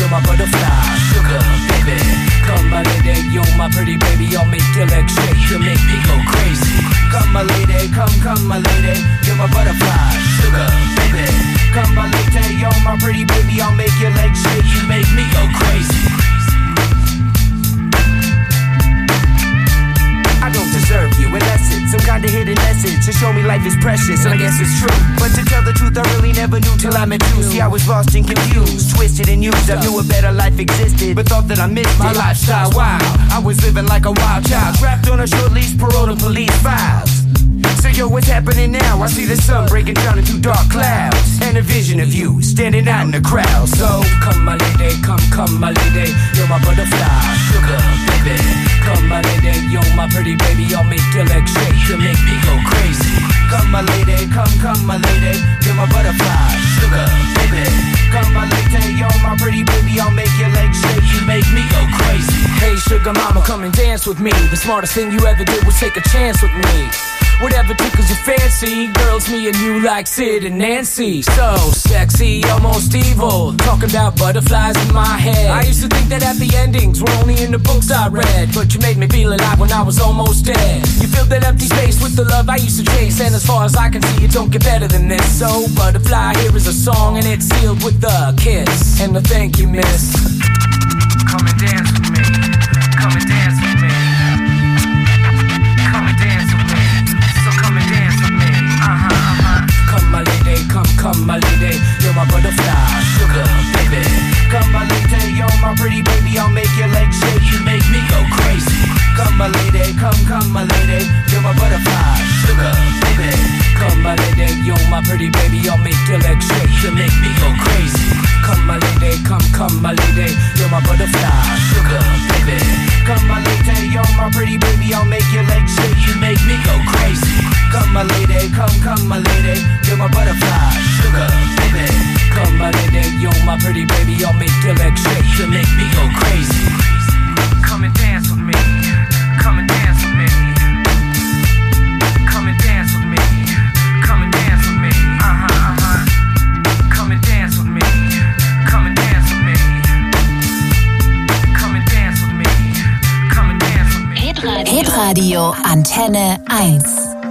you're my butterfly, sugar, baby. Come my lady, you're my pretty baby, I'll make your legs shake, you make me go crazy. Come my lady, come my lady, you're my butterfly, sugar, baby. Come my lady, you're my pretty baby, I'll make your legs shake, you make me go crazy. I don't deserve you, unless it's some kind of hidden message to show me life is precious, and I guess it's true. But to tell the truth, I really never knew till I met you. See, I was lost and confused, twisted and used. I knew a better life existed, but thought that I missed my lifestyle. Wow, I was living like a wild child, trapped on a short leash, parole to police files. So yo, what's happening now? I see the sun breaking down into dark clouds, and a vision of you standing out in the crowd. So come my lady, come my lady, you're my butterfly, sugar, baby. Come my lady, you're my pretty baby, I'll make your legs shake, you make me go crazy. Come my lady, come my lady, you're my butterfly, sugar, baby. Come my lady, you're my pretty baby, I'll make your legs shake, you make me go crazy. Hey sugar mama, come and dance with me. The smartest thing you ever did was take a chance with me. Whatever tickles your fancy, girls, me and you like Sid and Nancy. So sexy, almost evil, talking about butterflies in my head. I used to think that happy endings were only in the books I read, but you made me feel alive when I was almost dead. You filled that empty space with the love I used to chase, and as far as I can see, it don't get better than this. So butterfly, here is a song, and it's sealed with a kiss and a thank you, miss. Come and dance with me, come and dance with me, come and dance with me. Come and dance with me, Come my lady, come my lady, you're my butterfly, sugar, baby. Come my lady, you're my pretty baby, I'll make your legs shake, you make me go crazy. Come my lady, come my lady, you're my butterfly, sugar, baby. Come my lady, you're my pretty baby, I'll make your legs shake, you make me go crazy. Come my lady, come my lady, you're my butterfly, sugar, baby. Come my lady, you're my pretty baby, I'll make your legs shake, you make me go crazy. Come my lady, come my lady, you're my butterfly, sugar, baby. Come my lady, you're my pretty baby, I'll make your legs shake, you make me go crazy. Come and dance with me, come and dance with me. Come and dance with me, come and dance with me, Come and dance with me, come and dance with me. Come and dance with me, come and dance with me. Hitradio Antenne 1.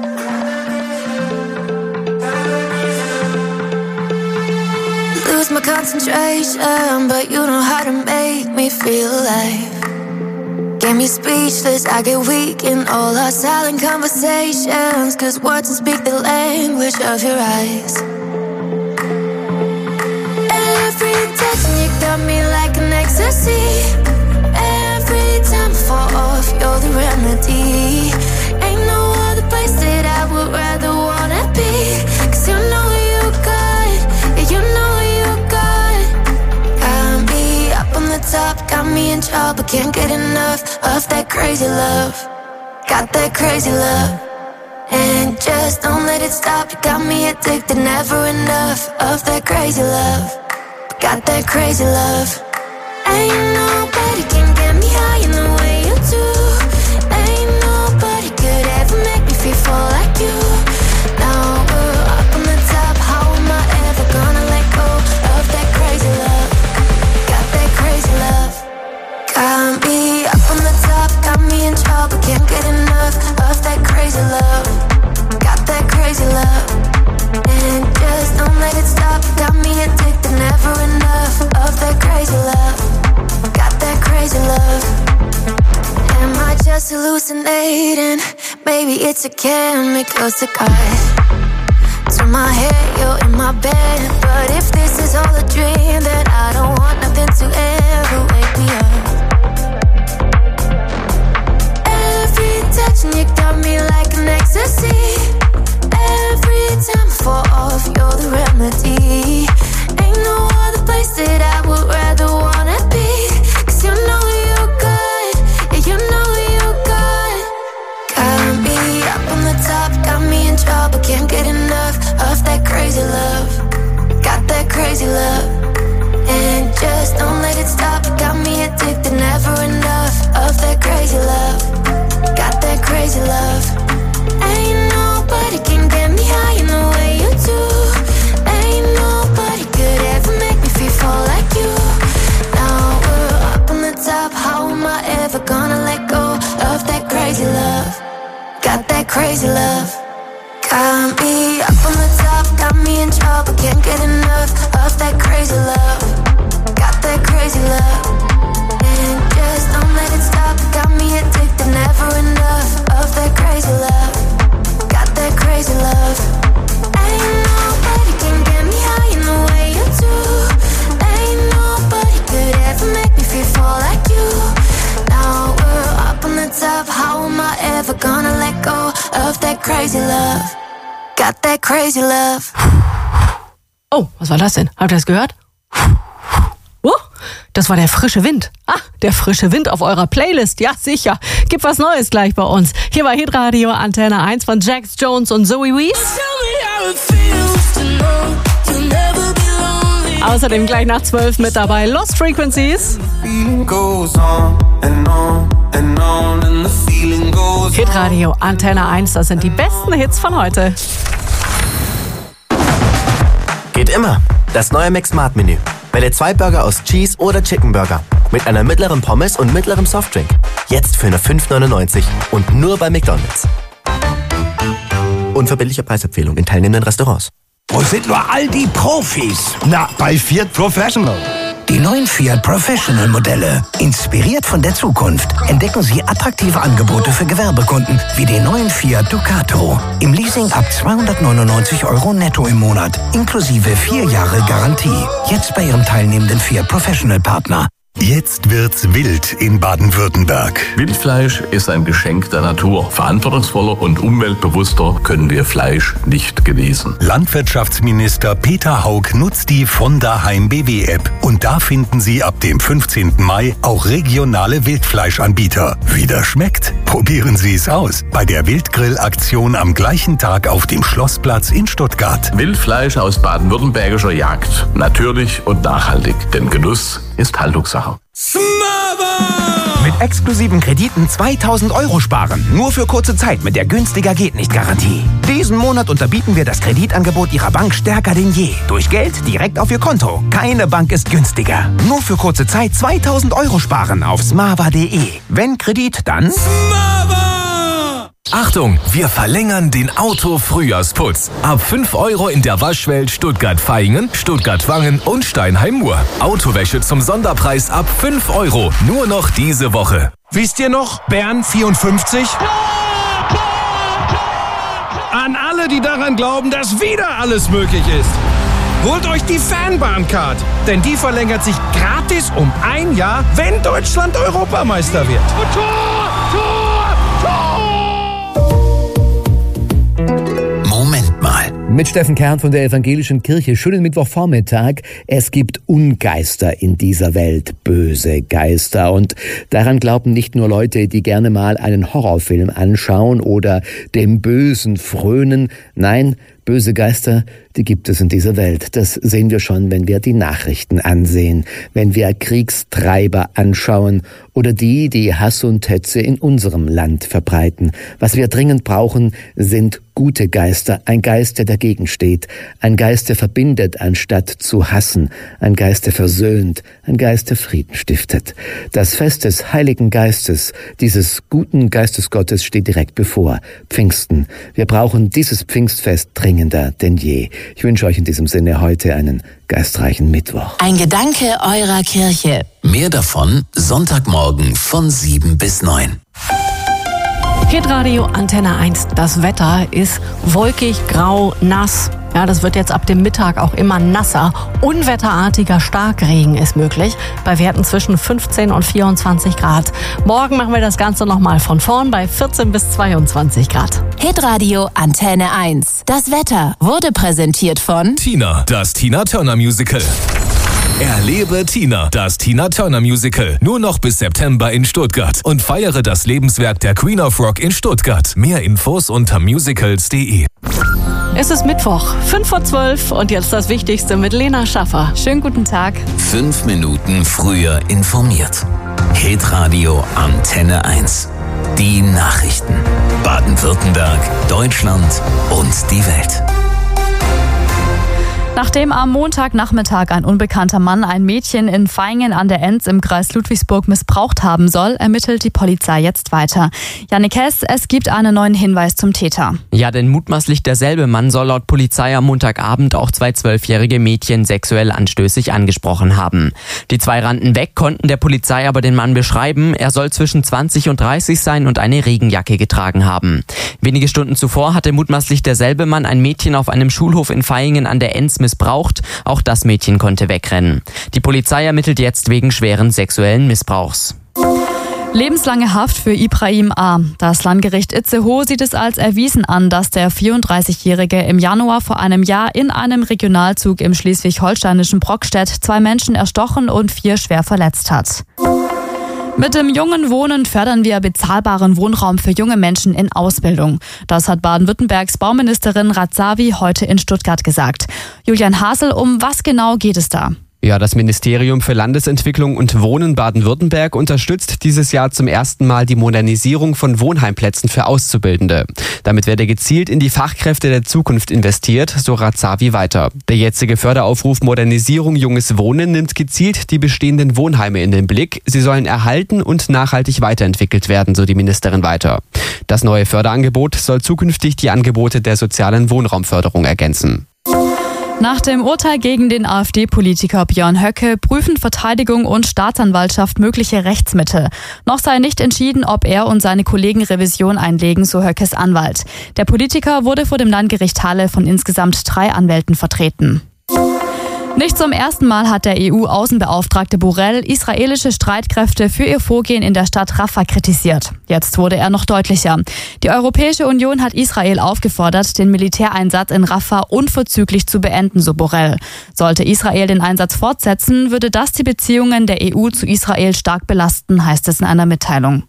Lose my concentration, but you know how to make me feel alive. Get me speechless, I get weak in all our silent conversations, 'cause words don't speak the language of your eyes. Every touch you got me like an ecstasy. Every time I fall off, you're the remedy. Ain't no other place that I would rather wanna be, 'cause you know you good, yeah, you know you good. Got me up on the top, got me in trouble, can't get enough of that crazy love. Got that crazy love, and just don't let it stop. You got me addicted, never enough of that crazy love. Got that crazy love. Ain't nobody can get me high in the way you do. Ain't nobody could ever make me feel like you. Now we're up on the top, how am I ever gonna let go of that crazy love? Got that crazy love. Got me up on the top, got me in trouble, can't get enough of that crazy love. Got that crazy love, and just don't let it stop. Got me addicted, never enough of that crazy love. Got that crazy love. Am I just hallucinating? Maybe it's a chemical cigar. To my head, you're in my bed, but if this is all a dream, then I don't want nothing to ever wake me up. Every touch and you got me like an ecstasy. Every time I fall off, you're the remedy. Ain't no other place that I would rather wanna be, 'cause you know you good, yeah, you know you good. Got me up on the top, got me in trouble, can't get enough of that crazy love. crazy love. Got me up on the top, got me in trouble, can't get enough of that crazy love. Got that crazy love. And just don't let it stop, got me addicted, never enough of that crazy love. Got that crazy love. Ain't nobody can get me high in the way you do. Ain't nobody could ever make me feel fall like you. Now we're up on the top, how am I ever gonna let go of that crazy love? Got that crazy love. Oh, was war das denn? Habt ihr das gehört? Das war der frische Wind. Der frische Wind auf eurer Playlist. Ja, sicher. Gibt was Neues gleich bei uns. Hier war Hitradio Antenne 1 von Jax Jones und Zoe Wees. Außerdem gleich nach 12 mit dabei Lost Frequencies. Hitradio Antenne 1, das sind die besten Hits von heute. Geht immer. Das neue McSmart-Menü. Wähle 2 Burger aus Cheese oder Chicken Burger. Mit einer mittleren Pommes und mittlerem Softdrink. Jetzt für nur 5,99 und nur bei McDonald's. Unverbindliche Preisempfehlung in teilnehmenden Restaurants. Wo sind nur all die Profis? Na, bei Fiat Professional. Die neuen Fiat Professional Modelle. Inspiriert von der Zukunft entdecken Sie attraktive Angebote für Gewerbekunden wie den neuen Fiat Ducato. Im Leasing ab 299 € netto im Monat, inklusive 4 Jahre Garantie. Jetzt bei Ihrem teilnehmenden Fiat Professional Partner. Jetzt wird's wild in Baden-Württemberg. Wildfleisch ist ein Geschenk der Natur. Verantwortungsvoller und umweltbewusster können wir Fleisch nicht genießen. Landwirtschaftsminister Peter Haug nutzt die von daheim BW-App. Und da finden Sie ab dem 15. Mai auch regionale Wildfleischanbieter. Wie das schmeckt? Probieren Sie es aus. Bei der Wildgrill-Aktion am gleichen Tag auf dem Schlossplatz in Stuttgart. Wildfleisch aus baden-württembergischer Jagd. Natürlich und nachhaltig. Denn Genuss ist Haltungssache. Mit exklusiven Krediten 2000 € sparen. Nur für kurze Zeit mit der günstiger geht nicht Garantie. Diesen Monat unterbieten wir das Kreditangebot Ihrer Bank stärker denn je. Durch Geld direkt auf Ihr Konto. Keine Bank ist günstiger. Nur für kurze Zeit 2000 € sparen auf smava.de. Wenn Kredit, dann Achtung, wir verlängern den Auto-Frühjahrsputz. Ab 5 € in der Waschwelt Stuttgart-Vaihingen, Stuttgart-Wangen und Steinheim-Mur. Autowäsche zum Sonderpreis ab 5 €. Nur noch diese Woche. Wisst ihr noch, Bern 54? An alle, die daran glauben, dass wieder alles möglich ist. Holt euch die Fanbahncard, denn die verlängert sich gratis um 1 Jahr, wenn Deutschland Europameister wird. Und Tor! Moment mal. Mit Steffen Kern von der Evangelischen Kirche. Schönen Mittwochvormittag. Es gibt Ungeister in dieser Welt, böse Geister. Und daran glauben nicht nur Leute, die gerne mal einen Horrorfilm anschauen oder dem Bösen frönen. Nein, böse Geister, die gibt es in dieser Welt. Das sehen wir schon, wenn wir die Nachrichten ansehen, wenn wir Kriegstreiber anschauen oder die Hass und Hetze in unserem Land verbreiten. Was wir dringend brauchen, sind gute Geister, ein Geist, der dagegen steht, ein Geist, der verbindet, anstatt zu hassen, ein Geist, der versöhnt, ein Geist, der Frieden stiftet. Das Fest des Heiligen Geistes, dieses guten Geistes Gottes, steht direkt bevor, Pfingsten. Wir brauchen dieses Pfingstfest dringender denn je. Ich wünsche euch in diesem Sinne heute einen geistreichen Mittwoch. Ein Gedanke eurer Kirche. Mehr davon Sonntagmorgen von 7 bis 9. Hitradio Antenne 1. Das Wetter ist wolkig, grau, nass. Ja, das wird jetzt ab dem Mittag auch immer nasser. Unwetterartiger Starkregen ist möglich, bei Werten zwischen 15 und 24 Grad. Morgen machen wir das Ganze nochmal von vorn bei 14 bis 22 Grad. Hitradio Antenne 1. Das Wetter wurde präsentiert von Tina, das Tina Turner Musical. Erlebe Tina, das Tina Turner Musical. Nur noch bis September in Stuttgart. Und feiere das Lebenswerk der Queen of Rock in Stuttgart. Mehr Infos unter musicals.de. Es ist Mittwoch, 5:12 und jetzt das Wichtigste mit Lena Schaffer. Schönen guten Tag. 5 Minuten früher informiert. Hitradio Antenne 1. Die Nachrichten. Baden-Württemberg, Deutschland und die Welt. Nachdem am Montagnachmittag ein unbekannter Mann ein Mädchen in Vaihingen an der Enz im Kreis Ludwigsburg missbraucht haben soll, ermittelt die Polizei jetzt weiter. Jannik Hess, es gibt einen neuen Hinweis zum Täter. Ja, denn mutmaßlich derselbe Mann soll laut Polizei am Montagabend auch 2 12-jährige Mädchen sexuell anstößig angesprochen haben. Die 2 rannten weg, konnten der Polizei aber den Mann beschreiben. Er soll zwischen 20 und 30 sein und eine Regenjacke getragen haben. Wenige Stunden zuvor hatte mutmaßlich derselbe Mann ein Mädchen auf einem Schulhof in Vaihingen an der Enz missbraucht. Auch das Mädchen konnte wegrennen. Die Polizei ermittelt jetzt wegen schweren sexuellen Missbrauchs. Lebenslange Haft für Ibrahim A. Das Landgericht Itzehoe sieht es als erwiesen an, dass der 34-Jährige im Januar vor einem Jahr in einem Regionalzug im schleswig-holsteinischen Brockstedt 2 Menschen erstochen und 4 schwer verletzt hat. Mit dem jungen Wohnen fördern wir bezahlbaren Wohnraum für junge Menschen in Ausbildung. Das hat Baden-Württembergs Bauministerin Razavi heute in Stuttgart gesagt. Julian Hasel, um was genau geht es da? Ja, das Ministerium für Landesentwicklung und Wohnen Baden-Württemberg unterstützt dieses Jahr zum ersten Mal die Modernisierung von Wohnheimplätzen für Auszubildende. Damit werde gezielt in die Fachkräfte der Zukunft investiert, so Razavi weiter. Der jetzige Förderaufruf Modernisierung junges Wohnen nimmt gezielt die bestehenden Wohnheime in den Blick. Sie sollen erhalten und nachhaltig weiterentwickelt werden, so die Ministerin weiter. Das neue Förderangebot soll zukünftig die Angebote der sozialen Wohnraumförderung ergänzen. Nach dem Urteil gegen den AfD-Politiker Björn Höcke prüfen Verteidigung und Staatsanwaltschaft mögliche Rechtsmittel. Noch sei nicht entschieden, ob er und seine Kollegen Revision einlegen, so Höckes Anwalt. Der Politiker wurde vor dem Landgericht Halle von insgesamt 3 Anwälten vertreten. Nicht zum ersten Mal hat der EU-Außenbeauftragte Borrell israelische Streitkräfte für ihr Vorgehen in der Stadt Rafah kritisiert. Jetzt wurde er noch deutlicher. Die Europäische Union hat Israel aufgefordert, den Militäreinsatz in Rafah unverzüglich zu beenden, so Borrell. Sollte Israel den Einsatz fortsetzen, würde das die Beziehungen der EU zu Israel stark belasten, heißt es in einer Mitteilung.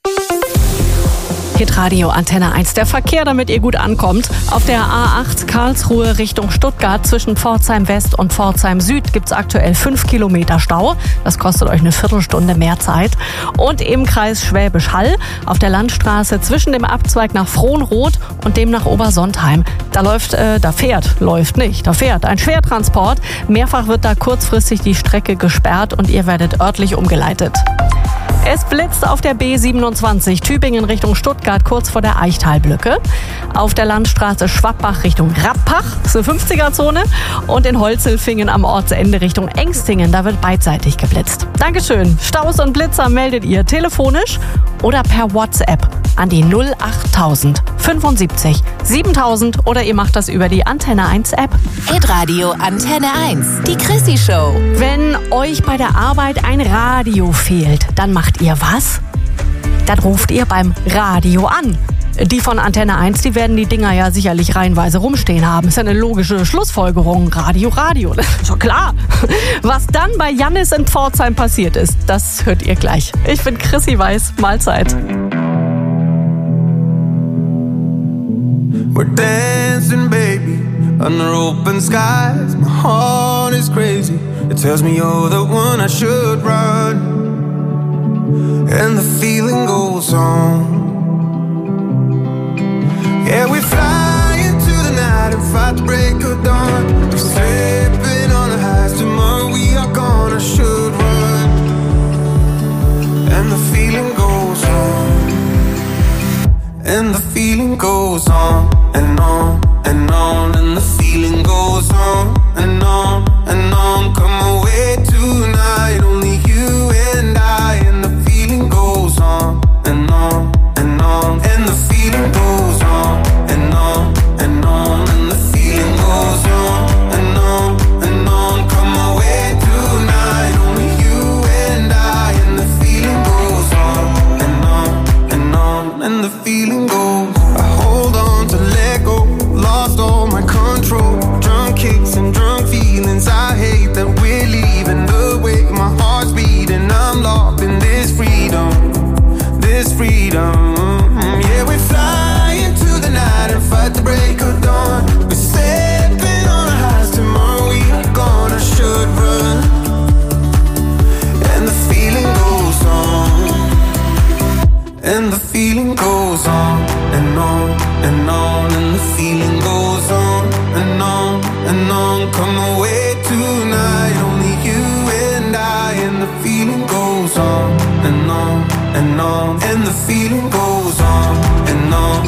Hitradio Antenne 1. Der Verkehr, damit ihr gut ankommt. Auf der A8 Karlsruhe Richtung Stuttgart zwischen Pforzheim West und Pforzheim Süd gibt es aktuell 5 Kilometer Stau. Das kostet euch eine Viertelstunde mehr Zeit. Und im Kreis Schwäbisch Hall auf der Landstraße zwischen dem Abzweig nach Frohnroth und dem nach Obersontheim. Da fährt ein Schwertransport. Mehrfach wird da kurzfristig die Strecke gesperrt und ihr werdet örtlich umgeleitet. Es blitzt auf der B27 Tübingen Richtung Stuttgart kurz vor der Eichtalbrücke. Auf der Landstraße Schwabbach Richtung Rappach, das ist eine 50er-Zone. Und in Holzelfingen am Ortsende Richtung Engstingen, da wird beidseitig geblitzt. Dankeschön. Staus und Blitzer meldet ihr telefonisch oder per WhatsApp an die 08000 75 7000 oder ihr macht das über die Antenne 1 App. Hitradio Antenne 1, die Chrissy Show. Wenn euch bei der Arbeit ein Radio fehlt, dann macht ihr was? Dann ruft ihr beim Radio an. Die von Antenne 1, die werden die Dinger ja sicherlich reihenweise rumstehen haben. Ist ja eine logische Schlussfolgerung. Radio. Das ist doch klar. Was dann bei Jannis in Pforzheim passiert ist, das hört ihr gleich. Ich bin Chrissy Weiß. Mahlzeit. We're dancing, baby, under open skies. My heart is crazy. It tells me you're the one I should run. And the feeling goes on. Yeah, we fly into the night and fight the break of dawn. We're slipping on the highs. Tomorrow we are gone. I should run. And the feeling goes on. And the feeling goes on and on and on. And the feeling goes on and on and on. Come away tonight, only you and I. And the feeling goes on and on and on. And the feeling goes on and on and on. And the feeling goes on and on and on, and the feeling goes on and on.